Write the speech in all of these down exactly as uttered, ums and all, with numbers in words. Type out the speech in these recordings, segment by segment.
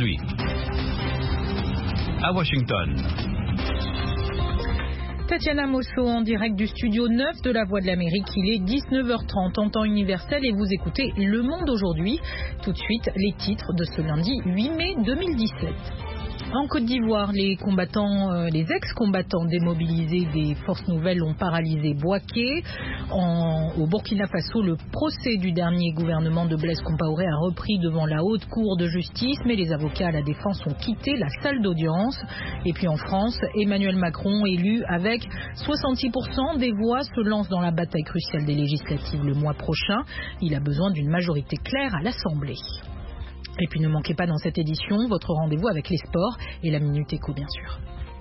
aujourd'hui. À Washington. Tatiana Mosso en direct du studio neuf de la Voix de l'Amérique. Il est dix-neuf heures trente en temps universel et vous écoutez Le Monde aujourd'hui. Tout de suite, les titres de ce lundi huit mai deux mille dix-sept. En Côte d'Ivoire, les combattants, euh, les ex-combattants démobilisés des forces nouvelles ont paralysé Bouaké. En, au Burkina Faso, le procès du dernier gouvernement de Blaise Compaoré a repris devant la haute cour de justice, mais les avocats à la défense ont quitté la salle d'audience. Et puis en France, Emmanuel Macron, élu avec soixante-six pour cent des voix, se lance dans la bataille cruciale des législatives le mois prochain. Il a besoin d'une majorité claire à l'Assemblée. Et puis ne manquez pas dans cette édition votre rendez-vous avec les sports et la Minute Éco bien sûr.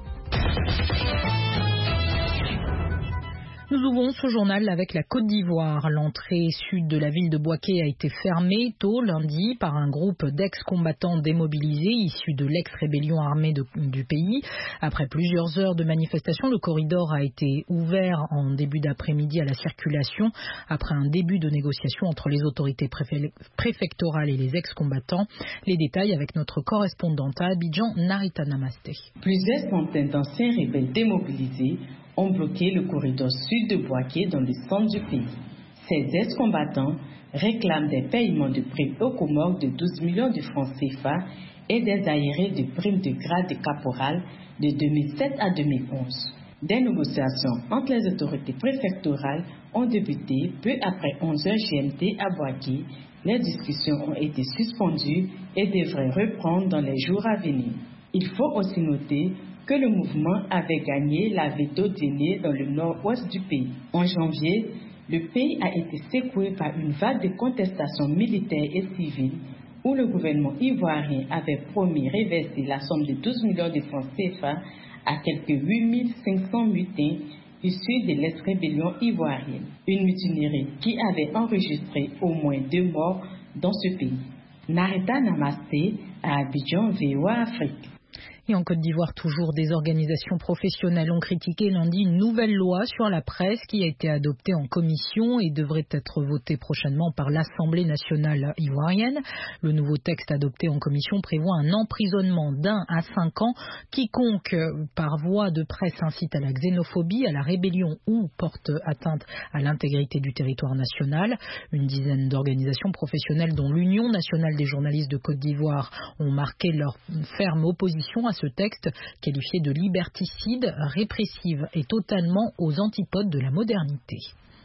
Nous ouvrons ce journal avec la Côte d'Ivoire. L'entrée sud de la ville de Bouaké a été fermée tôt lundi par un groupe d'ex-combattants démobilisés issus de l'ex-rébellion armée de, du pays. Après plusieurs heures de manifestation, le corridor a été ouvert en début d'après-midi à la circulation après un début de négociation entre les autorités préfé- préfectorales et les ex-combattants. Les détails avec notre correspondante à Abidjan, Narita Namasté. Plusieurs centaines d'anciens rebelles démobilisés ont bloqué le corridor sud de Bouaké dans le centre du pays. Ces ex-combattants réclament des paiements de primes aux Comores de douze millions de francs C F A et des arriérés de primes de grade de caporal de deux mille sept à deux mille onze. Des négociations entre les autorités préfectorales ont débuté peu après onze heures G M T à Bouaké. Les discussions ont été suspendues et devraient reprendre dans les jours à venir. Il faut aussi noter que le mouvement avait gagné la veto dîner dans le nord-ouest du pays. En janvier, le pays a été secoué par une vague de contestations militaires et civiles où le gouvernement ivoirien avait promis reverser la somme de douze millions de francs C F A à quelques huit mille cinq cents mutins issus de l'ex-rébellion ivoirienne. Une mutinerie qui avait enregistré au moins deux morts dans ce pays. Narita Namasté à Abidjan, V O A Afrique. Et en Côte d'Ivoire, toujours, des organisations professionnelles ont critiqué lundi une nouvelle loi sur la presse qui a été adoptée en commission et devrait être votée prochainement par l'Assemblée nationale ivoirienne. Le nouveau texte adopté en commission prévoit un emprisonnement d'un à cinq ans quiconque, par voie de presse, incite à la xénophobie, à la rébellion ou porte atteinte à l'intégrité du territoire national. Une dizaine d'organisations professionnelles, dont l'Union nationale des journalistes de Côte d'Ivoire, ont marqué leur ferme opposition à ce texte qualifié de liberticide, répressive et totalement aux antipodes de la modernité.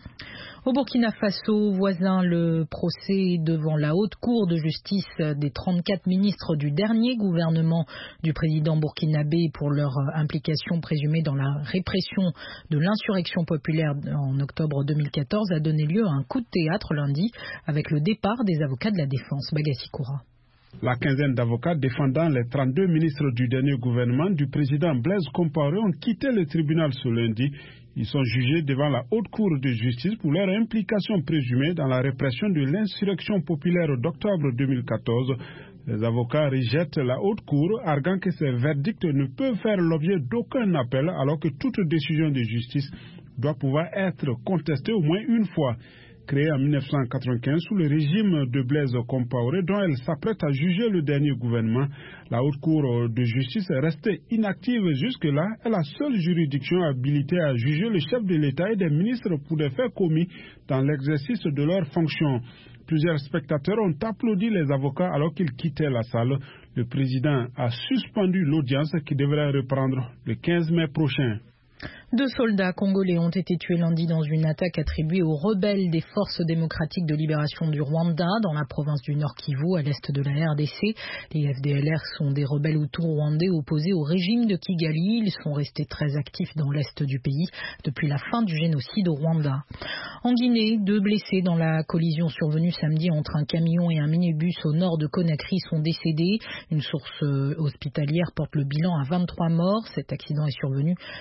Au Burkina Faso, voisin, le procès devant la haute cour de justice des trente-quatre ministres du dernier gouvernement du président burkinabé pour leur implication présumée dans la répression de l'insurrection populaire en octobre deux mille quatorze a donné lieu à un coup de théâtre lundi avec le départ des avocats de la défense. Bagassi Koura. La quinzaine d'avocats défendant les trente-deux ministres du dernier gouvernement du président Blaise Compaoré ont quitté le tribunal ce lundi. Ils sont jugés devant la haute cour de justice pour leur implication présumée dans la répression de l'insurrection populaire d'octobre deux mille quatorze. Les avocats rejettent la haute cour, arguant que ces verdicts ne peuvent faire l'objet d'aucun appel, alors que toute décision de justice doit pouvoir être contestée au moins une fois. Créée en mille neuf cent quatre-vingt-quinze sous le régime de Blaise Compaoré, dont elle s'apprête à juger le dernier gouvernement, la Haute Cour de justice est restée inactive jusque-là. Elle est la seule juridiction habilitée à juger le chef de l'État et des ministres pour des faits commis dans l'exercice de leurs fonctions. Plusieurs spectateurs ont applaudi les avocats alors qu'ils quittaient la salle. Le président a suspendu l'audience qui devrait reprendre le quinze mai prochain. Deux soldats congolais ont été tués lundi dans une attaque attribuée aux rebelles des Forces démocratiques de libération du Rwanda dans la province du Nord Kivu, à l'est de la R D C. Les F D L R sont des rebelles hutus rwandais opposés au régime de Kigali. Ils sont restés très actifs dans l'est du pays depuis la fin du génocide au Rwanda. En Guinée, deux blessés dans la collision survenue samedi entre un camion et un minibus au nord de Conakry sont décédés. Une source hospitalière porte le bilan à vingt-trois morts. Cet accident est survenu près de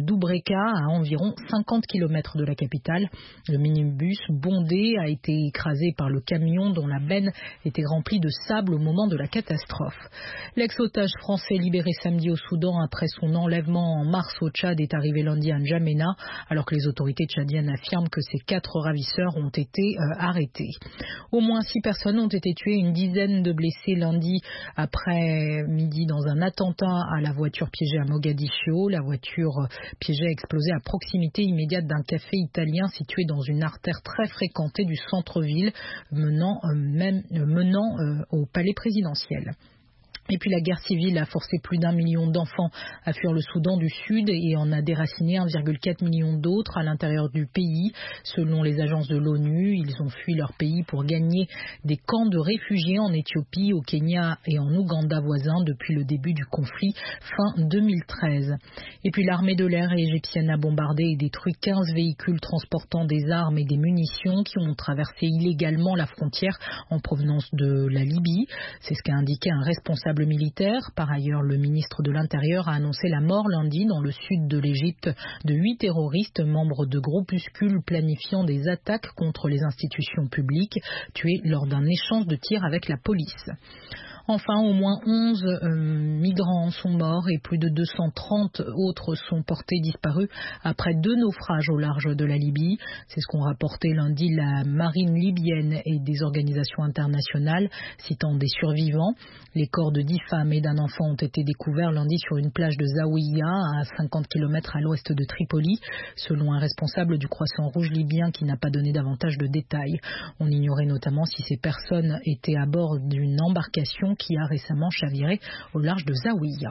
Doubreka, à environ cinquante kilomètres de la capitale. Le minibus bondé a été écrasé par le camion dont la benne était remplie de sable au moment de la catastrophe. L'ex-otage français libéré samedi au Soudan après son enlèvement en mars au Tchad est arrivé lundi à N'Djamena, alors que les autorités tchadiennes affirment que ces quatre ravisseurs ont été euh, arrêtés. Au moins six personnes ont été tuées, une dizaine de blessés lundi après-midi dans un attentat à la voiture piégée à Mogadiscio. La voiture piégée a explosé à proximité immédiate d'un café italien situé dans une artère très fréquentée du centre-ville, menant, euh, même, euh, menant euh, au palais présidentiel. Et puis la guerre civile a forcé plus d'un million d'enfants à fuir le Soudan du Sud et en a déraciné un virgule quatre million d'autres à l'intérieur du pays. Selon les agences de l'ONU, ils ont fui leur pays pour gagner des camps de réfugiés en Éthiopie, au Kenya et en Ouganda voisins depuis le début du conflit fin deux mille treize. Et puis l'armée de l'air égyptienne a bombardé et détruit quinze véhicules transportant des armes et des munitions qui ont traversé illégalement la frontière en provenance de la Libye. C'est ce qu'a indiqué un responsable militaire. Par ailleurs, le ministre de l'Intérieur a annoncé la mort lundi dans le sud de l'Égypte de huit terroristes membres de groupuscules planifiant des attaques contre les institutions publiques, tués lors d'un échange de tirs avec la police. Enfin, au moins onze euh, migrants sont morts et plus de deux cent trente autres sont portés disparus après deux naufrages au large de la Libye. C'est ce qu'ont rapporté lundi la marine libyenne et des organisations internationales, citant des survivants. Les corps de dix femmes et d'un enfant ont été découverts lundi sur une plage de Zawiya, à cinquante kilomètres à l'ouest de Tripoli, selon un responsable du Croissant Rouge libyen qui n'a pas donné davantage de détails. On ignorait notamment si ces personnes étaient à bord d'une embarcation qui a récemment chaviré au large de Zawiya.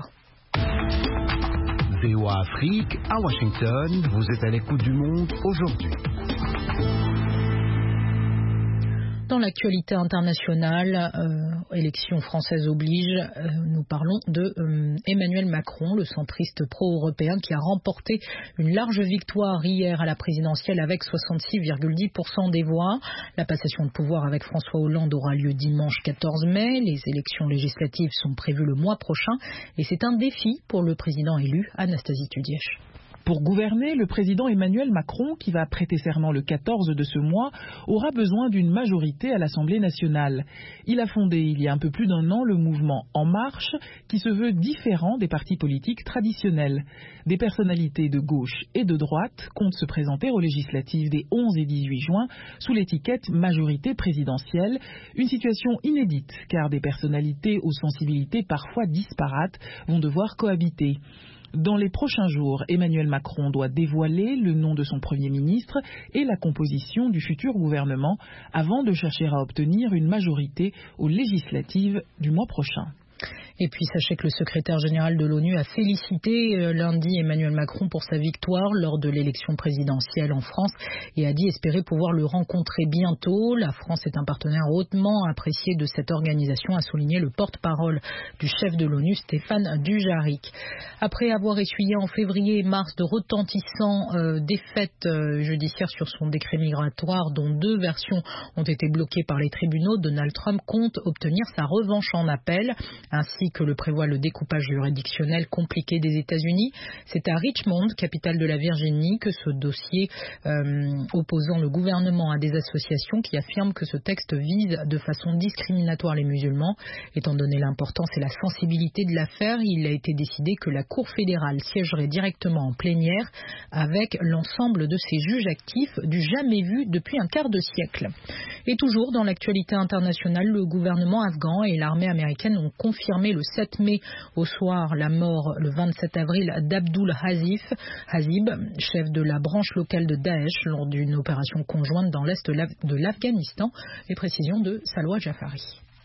V O A Afrique, à Washington, vous êtes à l'écoute du monde aujourd'hui. Dans l'actualité internationale, euh, élection française oblige, euh, nous parlons de euh, Emmanuel Macron, le centriste pro-européen qui a remporté une large victoire hier à la présidentielle avec soixante-six virgule dix pour cent des voix. La passation de pouvoir avec François Hollande aura lieu dimanche quatorze mai. Les élections législatives sont prévues le mois prochain et c'est un défi pour le président élu, Anastasie Tudièche. Pour gouverner, le président Emmanuel Macron, qui va prêter serment le quatorze de ce mois, aura besoin d'une majorité à l'Assemblée nationale. Il a fondé il y a un peu plus d'un an le mouvement En Marche, qui se veut différent des partis politiques traditionnels. Des personnalités de gauche et de droite comptent se présenter aux législatives des onze et dix-huit juin sous l'étiquette majorité présidentielle, une situation inédite car des personnalités aux sensibilités parfois disparates vont devoir cohabiter. Dans les prochains jours, Emmanuel Macron doit dévoiler le nom de son Premier ministre et la composition du futur gouvernement avant de chercher à obtenir une majorité aux législatives du mois prochain. Et puis sachez que le secrétaire général de l'ONU a félicité euh, lundi Emmanuel Macron pour sa victoire lors de l'élection présidentielle en France et a dit espérer pouvoir le rencontrer bientôt. La France est un partenaire hautement apprécié de cette organisation, a souligné le porte-parole du chef de l'ONU, Stéphane Dujarric. Après avoir essuyé en février et mars de retentissants euh, défaites euh, judiciaires sur son décret migratoire dont deux versions ont été bloquées par les tribunaux, Donald Trump compte obtenir sa revanche en appel, ainsi que le prévoit le découpage juridictionnel compliqué des États-Unis. C'est à Richmond, capitale de la Virginie, que ce dossier euh, opposant le gouvernement à des associations qui affirment que ce texte vise de façon discriminatoire les musulmans. Étant donné l'importance et la sensibilité de l'affaire, il a été décidé que la Cour fédérale siégerait directement en plénière avec l'ensemble de ses juges actifs du jamais vu depuis un quart de siècle. Et toujours dans l'actualité internationale, le gouvernement afghan et l'armée américaine ont confirmé le sept mai au soir la mort le vingt-sept avril d'Abdul Hasif, Hazib, chef de la branche locale de Daesh lors d'une opération conjointe dans l'est de l'Afghanistan. Les précisions de Salwa Jafari.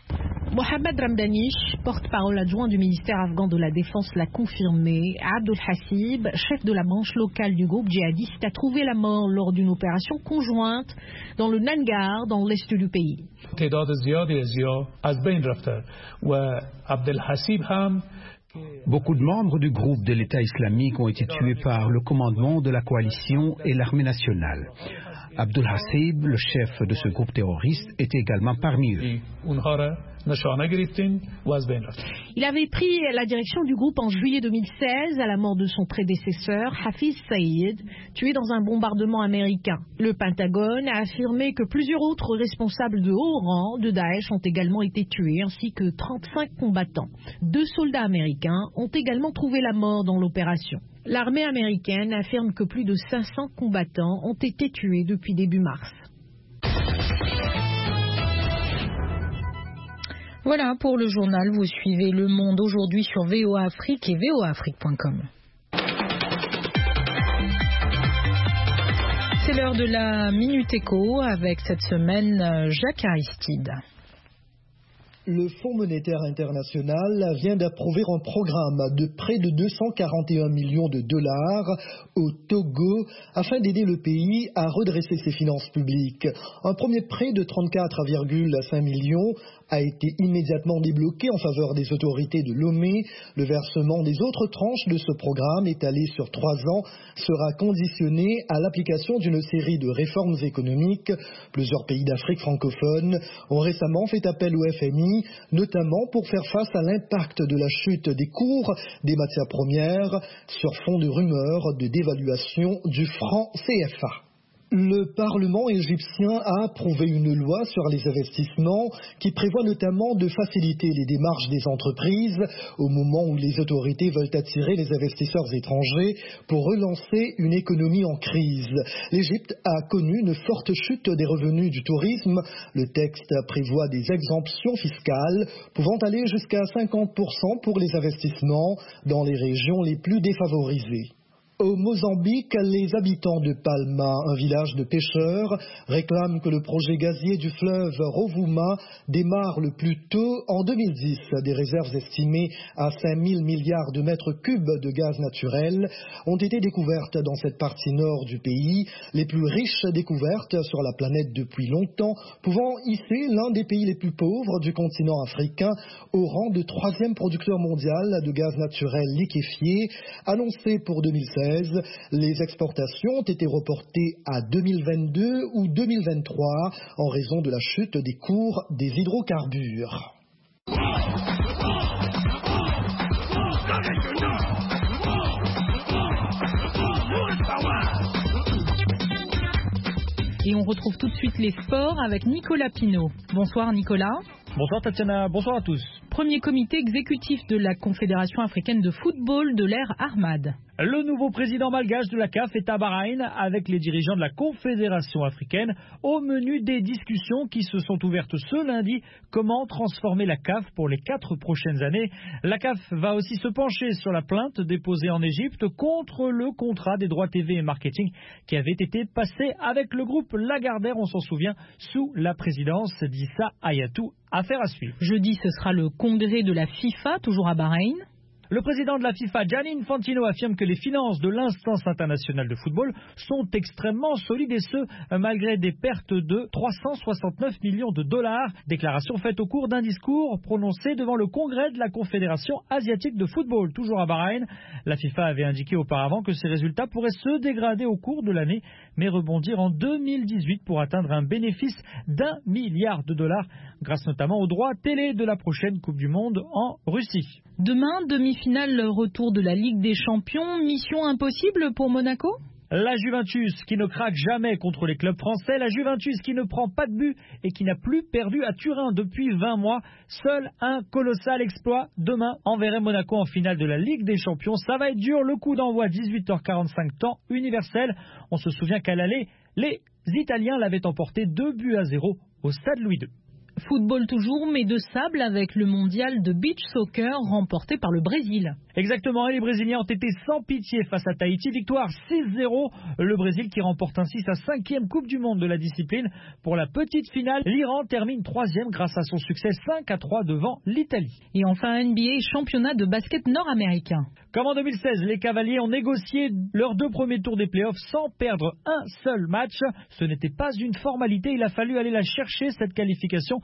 Mohamed Ramdanish, porte-parole adjoint du ministère afghan de la Défense, l'a confirmé. Abdul Hasib, chef de la branche locale du groupe djihadiste, a trouvé la mort lors d'une opération conjointe dans le Nangar, dans l'est du pays. Beaucoup de membres du groupe de l'État islamique ont été tués par le commandement de la coalition et l'armée nationale. Abdul Hasib, le chef de ce groupe terroriste, était également parmi eux. Il avait pris la direction du groupe en juillet deux mille seize à la mort de son prédécesseur, Hafiz Saïd, tué dans un bombardement américain. Le Pentagone a affirmé que plusieurs autres responsables de haut rang de Daesh ont également été tués, ainsi que trente-cinq combattants. Deux soldats américains ont également trouvé la mort dans l'opération. L'armée américaine affirme que plus de cinq cents combattants ont été tués depuis début mars. Voilà pour le journal. Vous suivez Le Monde aujourd'hui sur V O A Afrique et V O A Afrique point com. C'est l'heure de la Minute Éco avec cette semaine Jacques Aristide. Le Fonds monétaire international vient d'approuver un programme de près de deux cent quarante et un millions de dollars au Togo afin d'aider le pays à redresser ses finances publiques. Un premier prêt de trente-quatre virgule cinq millions a été immédiatement débloqué en faveur des autorités de Lomé. Le versement des autres tranches de ce programme, étalé sur trois ans, sera conditionné à l'application d'une série de réformes économiques. Plusieurs pays d'Afrique francophone ont récemment fait appel au F M I, notamment pour faire face à l'impact de la chute des cours des matières premières sur fond de rumeurs de dévaluation du franc C F A. Le Parlement égyptien a approuvé une loi sur les investissements qui prévoit notamment de faciliter les démarches des entreprises au moment où les autorités veulent attirer les investisseurs étrangers pour relancer une économie en crise. L'Égypte a connu une forte chute des revenus du tourisme. Le texte prévoit des exemptions fiscales pouvant aller jusqu'à cinquante pour cent pour les investissements dans les régions les plus défavorisées. Au Mozambique, les habitants de Palma, un village de pêcheurs, réclament que le projet gazier du fleuve Rovuma démarre le plus tôt. En deux mille dix, des réserves estimées à cinq mille milliards de mètres cubes de gaz naturel ont été découvertes dans cette partie nord du pays, les plus riches découvertes sur la planète depuis longtemps, pouvant hisser l'un des pays les plus pauvres du continent africain au rang de troisième producteur mondial de gaz naturel liquéfié, annoncé pour deux mille seize. Les exportations ont été reportées à deux mille vingt-deux ou deux mille vingt-trois en raison de la chute des cours des hydrocarbures. Et on retrouve tout de suite les sports avec Nicolas Pinault. Bonsoir Nicolas. Bonsoir Tatiana, bonsoir à tous. Premier comité exécutif de la Confédération africaine de football de l'ère Ahmad. Le nouveau président malgache de la C A F est à Bahreïn avec les dirigeants de la Confédération africaine au menu des discussions qui se sont ouvertes ce lundi. Comment transformer la C A F pour les quatre prochaines années? La C A F va aussi se pencher sur la plainte déposée en Égypte contre le contrat des droits T V et marketing qui avait été passé avec le groupe Lagardère, on s'en souvient, sous la présidence d'Issa Hayatou. Affaire à suivre. Jeudi, ce sera le congrès de la FIFA, toujours à Bahreïn. Le président de la FIFA, Gianni Infantino, affirme que les finances de l'instance internationale de football sont extrêmement solides et ce, malgré des pertes de trois cent soixante-neuf millions de dollars. Déclaration faite au cours d'un discours prononcé devant le congrès de la Confédération asiatique de football, toujours à Bahreïn. La FIFA avait indiqué auparavant que ces résultats pourraient se dégrader au cours de l'année, mais rebondir en deux mille dix-huit pour atteindre un bénéfice d'un milliard de dollars, grâce notamment aux droits télé de la prochaine Coupe du Monde en Russie. Demain, demi-finale retour de la Ligue des Champions. Mission impossible pour Monaco ? La Juventus qui ne craque jamais contre les clubs français, la Juventus qui ne prend pas de but et qui n'a plus perdu à Turin depuis vingt mois. Seul un colossal exploit demain enverrait Monaco en finale de la Ligue des Champions. Ça va être dur, le coup d'envoi dix-huit heures quarante-cinq temps universel. On se souvient qu'à l'aller, les Italiens l'avaient emporté deux buts à zéro au stade Louis deux. Football toujours, mais de sable avec le mondial de beach soccer remporté par le Brésil. Exactement, et les Brésiliens ont été sans pitié face à Tahiti. Victoire six zéro. Le Brésil qui remporte ainsi sa cinquième Coupe du Monde de la discipline. Pour la petite finale, l'Iran termine troisième grâce à son succès cinq à trois devant l'Italie. Et enfin N B A, championnat de basket nord-américain. Comme en deux mille seize, les Cavaliers ont négocié leurs deux premiers tours des playoffs sans perdre un seul match. Ce n'était pas une formalité, il a fallu aller la chercher cette qualification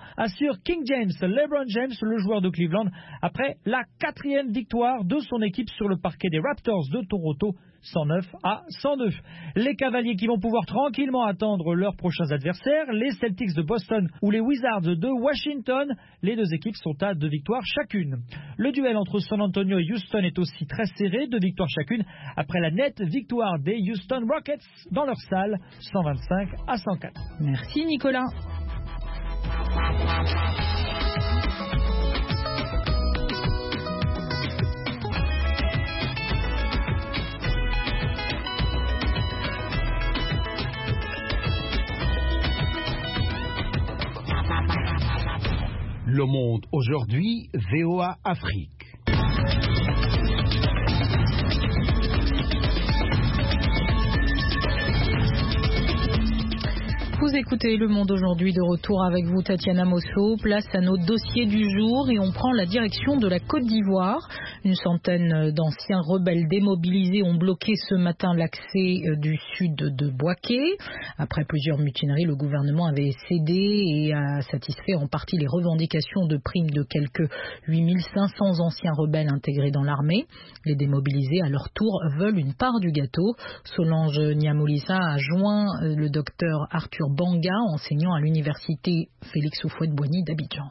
assure King James, LeBron James, le joueur de Cleveland, après la quatrième victoire de son équipe sur le parquet des Raptors de Toronto, cent neuf à cent deux. Les Cavaliers qui vont pouvoir tranquillement attendre leurs prochains adversaires, les Celtics de Boston ou les Wizards de Washington. Les deux équipes sont à deux victoires chacune. Le duel entre San Antonio et Houston est aussi très serré, deux victoires chacune, après la nette victoire des Houston Rockets dans leur salle, cent vingt-cinq à cent quatre. Merci Nicolas. Le Monde aujourd'hui, V O A Afrique. Vous écoutez Le Monde aujourd'hui, de retour avec vous Tatiana Mosso. Place à nos dossiers du jour et on prend la direction de la Côte d'Ivoire. Une centaine d'anciens rebelles démobilisés ont bloqué ce matin l'accès du sud de Bouaké. Après plusieurs mutineries, le gouvernement avait cédé et a satisfait en partie les revendications de primes de quelques huit mille cinq cents anciens rebelles intégrés dans l'armée. Les démobilisés, à leur tour, veulent une part du gâteau. Solange Niamoulissa a joint le docteur Arthur Banga, enseignant à l'université Félix Houphouët-Boigny d'Abidjan.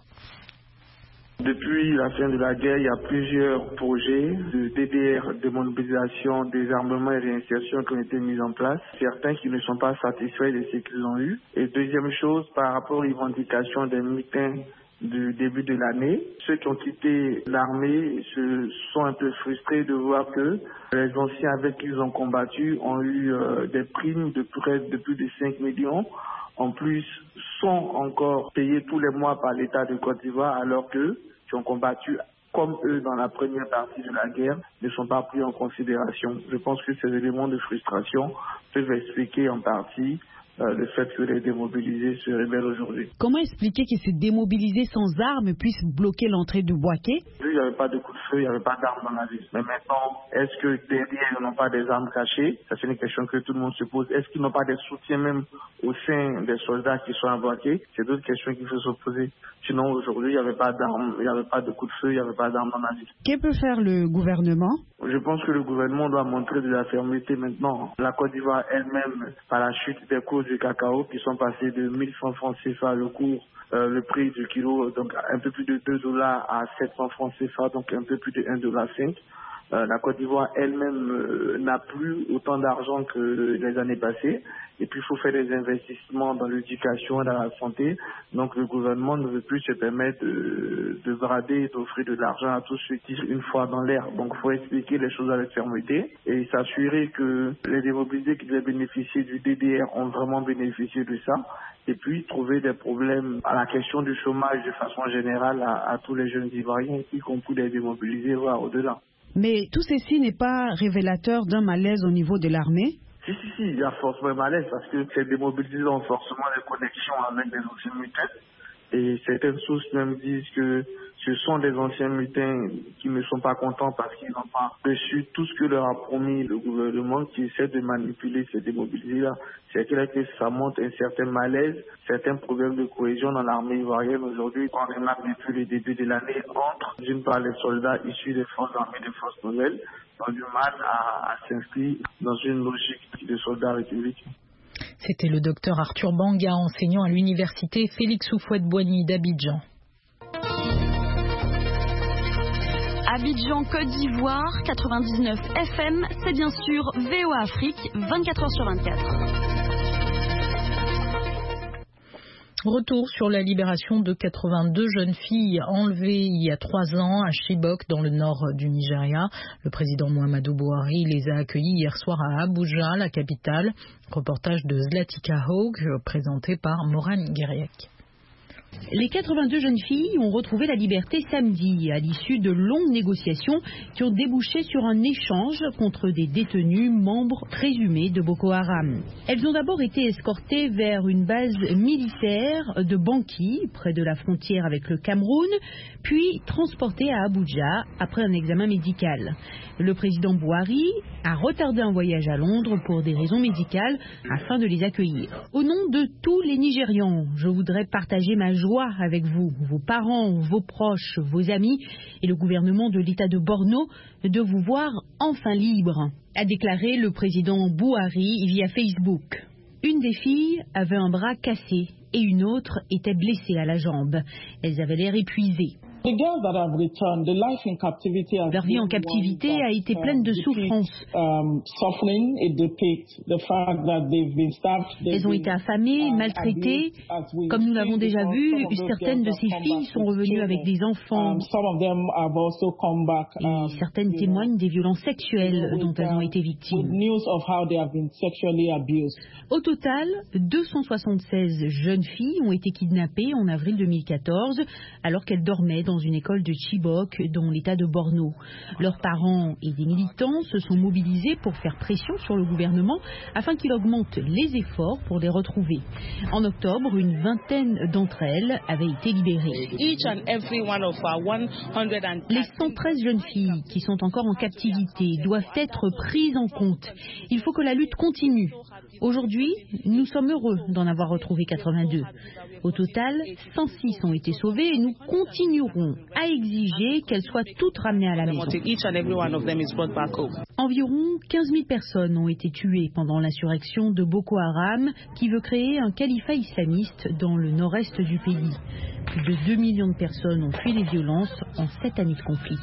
Depuis la fin de la guerre, il y a plusieurs projets de D D R, de mobilisation, désarmement et réinsertion qui ont été mis en place. Certains qui ne sont pas satisfaits de ce qu'ils ont eu. Et deuxième chose, par rapport aux revendications des mutins du début de l'année, ceux qui ont quitté l'armée se sont un peu frustrés de voir que les anciens avec qui ils ont combattu ont eu euh, des primes de près de plus de cinq millions. En plus, sont encore payés tous les mois par l'État de Côte d'Ivoire, alors qu'eux, qui ont combattu comme eux dans la première partie de la guerre, ne sont pas pris en considération. Je pense que ces éléments de frustration peuvent expliquer en partie Euh, le fait que les démobilisés se rebellent aujourd'hui. Comment expliquer que ces démobilisés sans armes puissent bloquer l'entrée de Bouaké? Il n'y avait pas de coup de feu, il n'y avait pas d'armes dans la ville. Mais maintenant, est-ce que derrière, ils n'ont pas des armes cachées? Ça, c'est une question que tout le monde se pose. Est-ce qu'ils n'ont pas des soutiens même au sein des soldats qui sont à Bouaké? C'est d'autres questions qu'il faut se poser. Sinon, aujourd'hui, il n'y avait pas d'armes, il n'y avait pas de coup de feu, il n'y avait pas d'armes dans la ville. Que peut faire le gouvernement? Je pense que le gouvernement doit montrer de la fermeté maintenant. La Côte d'Ivoire elle-même, par la chute des cours du cacao, qui sont passés de mille cent francs C F A le cours, euh, le prix du kilo, donc un peu plus de deux dollars à sept cents francs C F A, donc un peu plus de un dollar cinq. Euh, la Côte d'Ivoire elle-même euh, n'a plus autant d'argent que les années passées. Et puis il faut faire des investissements dans l'éducation et dans la santé. Donc le gouvernement ne veut plus se permettre de, de brader et d'offrir de l'argent à tous ceux qui tirent une fois dans l'air. Donc il faut expliquer les choses avec fermeté et s'assurer que les démobilisés qui devaient bénéficier du D D R ont vraiment bénéficié de ça. Et puis trouver des problèmes à la question du chômage de façon générale à, à tous les jeunes Ivoiriens, y compris les démobilisés, voire au-delà. Mais tout ceci n'est pas révélateur d'un malaise au niveau de l'armée? Si, si, si, il y a forcément un malaise parce que ces démobilisés ont forcément des connexions avec des anciens mutins. Et certaines sources même disent que ce sont des anciens mutins qui ne sont pas contents parce qu'ils n'ont pas reçu tout ce que leur a promis le gouvernement, qui essaie de manipuler ces démobilisés-là. C'est clair que ça montre un certain malaise, certains problèmes de cohésion dans l'armée ivoirienne aujourd'hui. On remarque depuis le début de l'année entre, d'une part, les soldats issus des forces armées, des forces nouvelles, ont du mal à, à s'inscrire dans une logique de soldats républicains. C'était le docteur Arthur Banga, enseignant à l'université Félix Houphouët-Boigny d'Abidjan. Abidjan, Côte d'Ivoire, quatre-vingt-dix-neuf F M, c'est bien sûr V O A Afrique, vingt-quatre heures sur vingt-quatre. Retour sur la libération de quatre-vingt-deux jeunes filles enlevées il y a trois ans à Chibok, dans le nord du Nigeria. Le président Muhammadu Buhari les a accueillis hier soir à Abuja, la capitale. Reportage de Zlatika Haug, présenté par Morane Guériec. Les quatre-vingt-deux jeunes filles ont retrouvé la liberté samedi à l'issue de longues négociations qui ont débouché sur un échange contre des détenus membres présumés de Boko Haram. Elles ont d'abord été escortées vers une base militaire de Banki, près de la frontière avec le Cameroun, puis transportées à Abuja après un examen médical. Le président Buhari a retardé un voyage à Londres pour des raisons médicales afin de les accueillir. Au nom de tous les Nigérians, je voudrais partager ma joie joie avec vous, vos parents, vos proches, vos amis et le gouvernement de l'État de Borno de vous voir enfin libre, a déclaré le président Buhari via Facebook. Une des filles avait un bras cassé et une autre était blessée à la jambe. Elles avaient l'air épuisées. Leur vie en captivité a été pleine de souffrances. Elles ont été affamées, maltraitées. Comme nous l'avons déjà vu, certaines de ces filles sont revenues avec des enfants. Et certaines témoignent des violences sexuelles dont elles ont été victimes. Au total, deux cent soixante-seize jeunes filles ont été kidnappées en avril deux mille quatorze alors qu'elles dormaient dans une école de Chibok dans l'état de Borno. Leurs parents et des militants se sont mobilisés pour faire pression sur le gouvernement afin qu'il augmente les efforts pour les retrouver. En octobre, une vingtaine d'entre elles avaient été libérées. Les cent treize jeunes filles qui sont encore en captivité doivent être prises en compte. Il faut que la lutte continue. Aujourd'hui, nous sommes heureux d'en avoir retrouvé quatre-vingt-deux. Au total, cent six ont été sauvées et nous continuerons à exiger qu'elles soient toutes ramenées à la maison. Environ quinze mille personnes ont été tuées pendant l'insurrection de Boko Haram qui veut créer un califat islamiste dans le nord-est du pays. Plus de deux millions de personnes ont fui les violences en sept années de conflit.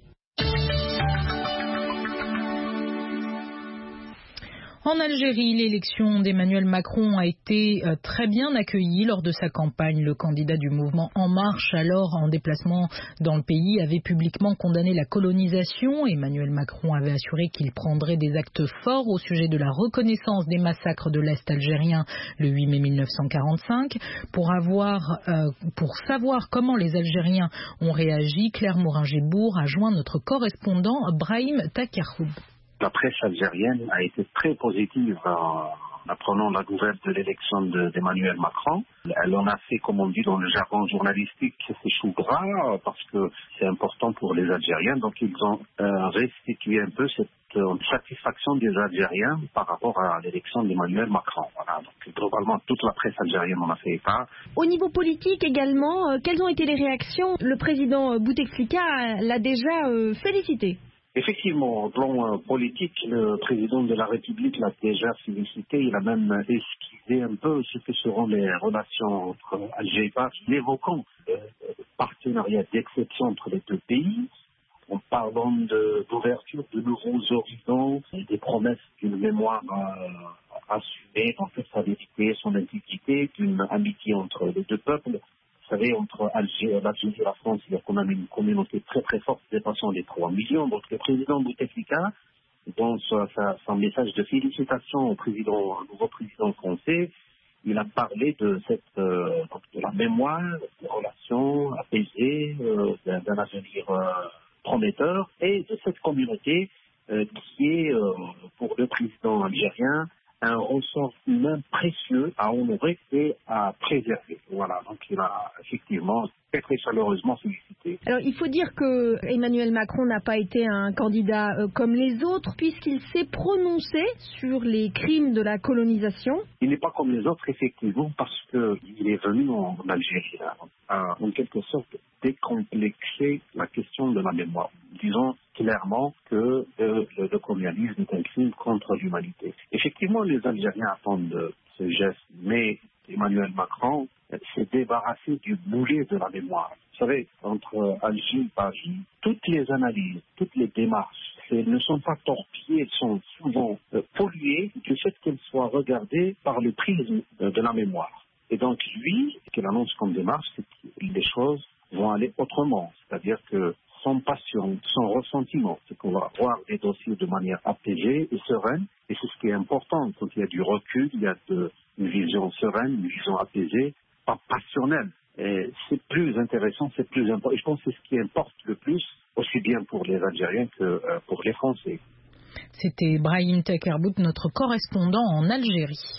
En Algérie, l'élection d'Emmanuel Macron a été euh, très bien accueillie lors de sa campagne. Le candidat du mouvement En Marche, alors en déplacement dans le pays, avait publiquement condamné la colonisation. Emmanuel Macron avait assuré qu'il prendrait des actes forts au sujet de la reconnaissance des massacres de l'Est algérien le huit mai mille neuf cent quarante-cinq. Pour, avoir, euh, pour savoir comment les Algériens ont réagi, Claire Morin-Gébourg a joint notre correspondant Brahim Takarhoub. La presse algérienne a été très positive en apprenant la nouvelle de l'élection d'Emmanuel Macron. Elle en a fait, comme on dit dans le jargon journalistique, ses choux gras parce que c'est important pour les Algériens. Donc ils ont euh, restitué un peu cette euh, satisfaction des Algériens par rapport à l'élection d'Emmanuel Macron. Voilà. Donc globalement, toute la presse algérienne en a fait état. Au niveau politique également, euh, quelles ont été les réactions? Le président Bouteflika l'a déjà euh, félicité. Effectivement, au plan euh, politique, le président de la République l'a déjà félicité. Il a même esquissé un peu ce que seront les relations entre Alger et Paris, évoquant le partenariat d'exception entre les deux pays, en parlant d'ouverture de, de nouveaux horizons et des promesses d'une mémoire euh, assumée dans toute sa vérité, son intégrité, d'une amitié entre les deux peuples. Vous savez, entre Alger, l'Algérie et la France, il y a quand même une communauté très très forte dépassant les trois millions. Donc le président Bouteflika, dans sa, sa, son message de félicitations au président, au nouveau président français, il a parlé de cette euh, de la mémoire, des relations apaisées, euh, d'un, d'un avenir euh, prometteur, et de cette communauté euh, qui est euh, pour le président algérien un ressort humain précieux à honorer et à préserver. Voilà, donc il a effectivement très très chaleureusement félicité. Alors il faut dire que Emmanuel Macron n'a pas été un candidat euh, comme les autres puisqu'il s'est prononcé sur les crimes de la colonisation. Il n'est pas comme les autres effectivement parce qu'il est venu en Algérie là, à, en quelque sorte décomplexer la question de la mémoire. Disons clairement que euh, le, le colonialisme est un crime contre l'humanité. Effectivement, les Algériens attendent ce geste, mais Emmanuel Macron s'est débarrassé du boulet de la mémoire. Vous savez, entre Alger et Paris, toutes les analyses, toutes les démarches ne sont pas torpillées, elles sont souvent euh, polluées du fait qu'elles soient regardées par le prisme euh, de la mémoire. Et donc lui, ce qu'il annonce comme démarche, c'est que les choses vont aller autrement. C'est-à-dire que sans passion, sans ressentiment, c'est qu'on va voir les dossiers de manière apaisée et sereine. Et c'est ce qui est important. Quand il y a du recul, il y a de, une vision sereine, une vision apaisée, pas passionnelle. Et c'est plus intéressant, c'est plus important. Et je pense que c'est ce qui importe le plus, aussi bien pour les Algériens que euh, pour les Français. C'était Brahim Takarhoub, notre correspondant en Algérie.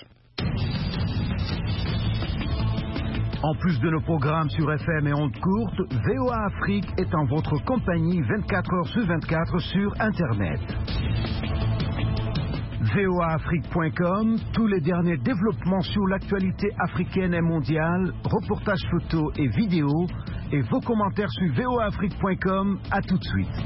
En plus de nos programmes sur F M et ondes courtes, V O A Afrique est en votre compagnie vingt-quatre heures sur vingt-quatre sur Internet. V O A Afrique point com, tous les derniers développements sur l'actualité africaine et mondiale, reportages photos et vidéos, et vos commentaires sur V O A Afrique point com. À tout de suite.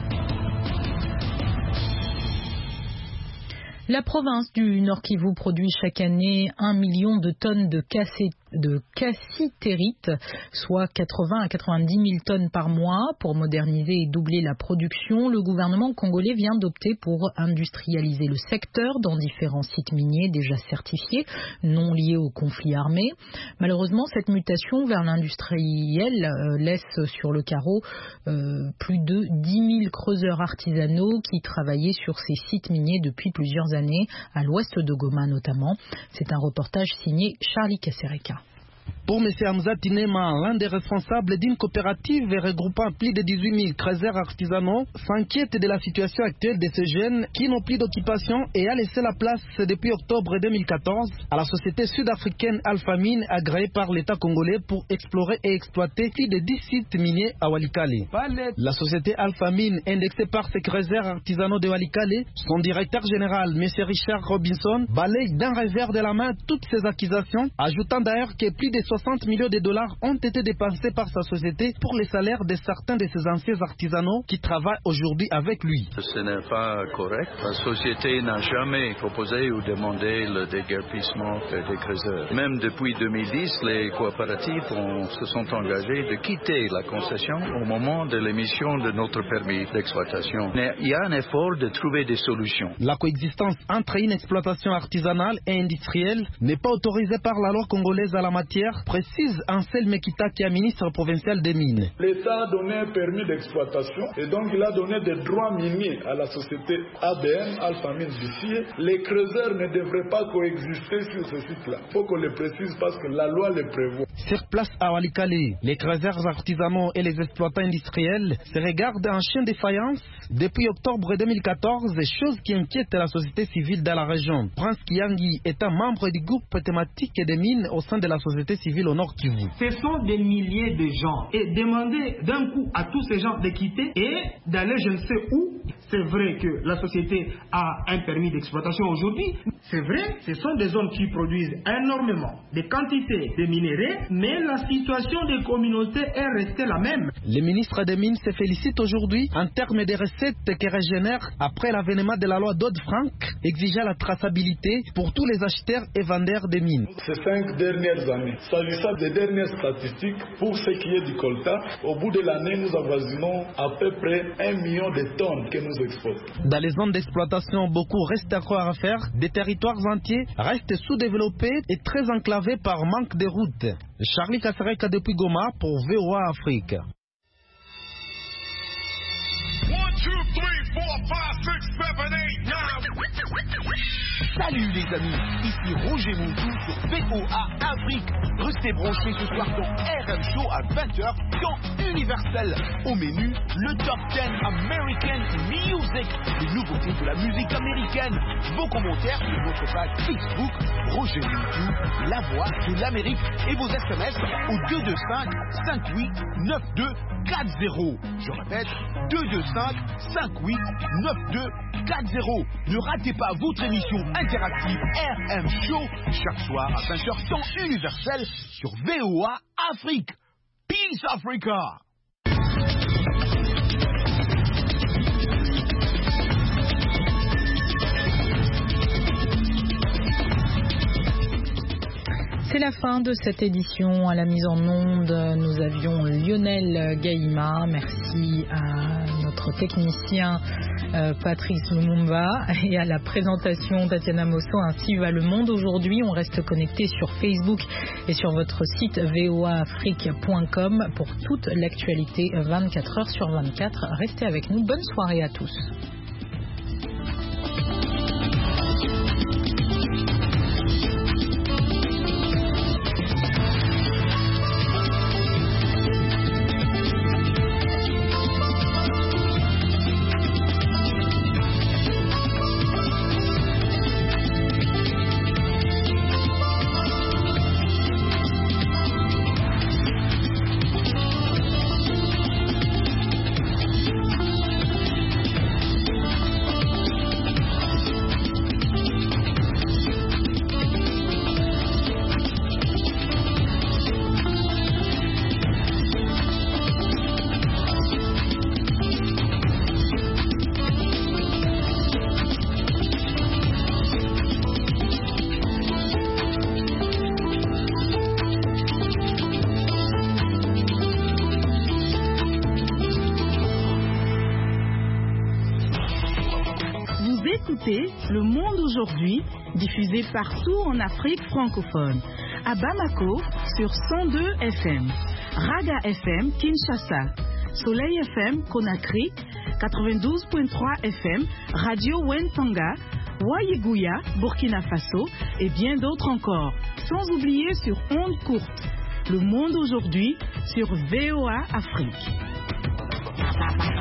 La province du Nord Kivu produit chaque année un million de tonnes de cassé de cassitérite, soit quatre-vingts à quatre-vingt-dix mille tonnes par mois. Pour moderniser et doubler la production, le gouvernement congolais vient d'opter pour industrialiser le secteur dans différents sites miniers déjà certifiés, non liés au conflit armé. Malheureusement, cette mutation vers l'industriel euh, laisse sur le carreau euh, plus de dix mille creuseurs artisanaux qui travaillaient sur ces sites miniers depuis plusieurs années, à l'ouest de Goma notamment. C'est un reportage signé Charlie Kasereka. Pour M. Hamza Tinema, l'un des responsables d'une coopérative regroupant plus de dix-huit mille creuseurs artisanaux, s'inquiète de la situation actuelle de ces jeunes qui n'ont plus d'occupation et a laissé la place depuis octobre deux mille quatorze à la société sud-africaine Alpha Mine agréée par l'État congolais pour explorer et exploiter plus de dix sites miniers à Walikale. La société Alpha Mine, indexée par ses creuseurs artisanaux de Walikale, son directeur général, M. Richard Robinson, balaye d'un revers de la main toutes ces accusations, ajoutant d'ailleurs que plus de soixante millions de dollars ont été dépensés par sa société pour les salaires de certains de ses anciens artisanaux qui travaillent aujourd'hui avec lui. Ce n'est pas correct. La société n'a jamais proposé ou demandé le déguerpissement des creuseurs. Même depuis deux mille dix, les coopératives ont, se sont engagées de quitter la concession au moment de l'émission de notre permis d'exploitation. Mais il y a un effort de trouver des solutions. La coexistence entre une exploitation artisanale et industrielle n'est pas autorisée par la loi congolaise à la matière, précise Ansel Mekita, qui est ministre provincial des mines. L'État a donné un permis d'exploitation et donc il a donné des droits miniers à la société A B M, Alpha Mine d'ici. Les creuseurs ne devraient pas coexister sur ce site-là. Il faut qu'on le précise parce que la loi le prévoit. Sur place à Walikale, les creuseurs artisanaux et les exploitants industriels se regardent en chien de faïence depuis octobre deux mille quatorze, chose qui inquiète la société civile dans la région. Prince Kiyangi est un membre du groupe thématique des mines au sein de la société civile au Nord Kivu. Ce sont des milliers de gens et demander d'un coup à tous ces gens de quitter et d'aller je ne sais où. C'est vrai que la société a un permis d'exploitation aujourd'hui. C'est vrai, ce sont des zones qui produisent énormément de quantités de minéraux, mais la situation des communautés est restée la même. Le ministre des Mines se félicite aujourd'hui en termes de recettes qui régénèrent après l'avènement de la loi Dodd-Frank exigeant la traçabilité pour tous les acheteurs et vendeurs de mines. Ces cinq dernières années, s'agissant des dernières statistiques, pour ce qui est du colta, au bout de l'année, nous avoisinons à peu près un million de tonnes que nous exportons. Dans les zones d'exploitation, beaucoup reste encore à faire. Des territoires entiers restent sous-développés et très enclavés par manque de routes. Charlie Kasereka depuis Goma pour V O A Afrique. Salut les amis, ici Roger Montou sur V O A Afrique. Restez branchés ce soir dans R M Show à vingt heures, dans Universel. Au menu, le Top dix American Music, les nouveautés de la musique américaine. Vos commentaires sur votre page Facebook, Roger Montou, la voix de l'Amérique, et vos S M S au deux deux cinq, cinq huit, neuf deux quatre zéro. Je répète, deux deux cinq, cinq huit, neuf deux quatre zéro. Ne ratez pas votre émission interactive R M Show chaque soir à vingt heures temps universel sur V O A Afrique. Peace Africa. C'est la fin de cette édition. À la mise en onde, nous avions Lionel Gaïma. Merci à notre technicien euh, Patrice Lumumba et à la présentation Tatiana Mosso. Ainsi va le monde aujourd'hui. On reste connecté sur Facebook et sur votre site V O A Afrique point com pour toute l'actualité vingt-quatre heures sur vingt-quatre. Restez avec nous. Bonne soirée à tous. écoutez Le Monde aujourd'hui, diffusé partout en Afrique francophone. À Bamako, sur cent deux F M. Raga F M, Kinshasa. Soleil F M, Conakry. quatre-vingt-douze virgule trois F M. Radio Wentanga. Wayegouya, Burkina Faso. Et bien d'autres encore. Sans oublier sur ondes courtes. Le Monde aujourd'hui, sur V O A Afrique.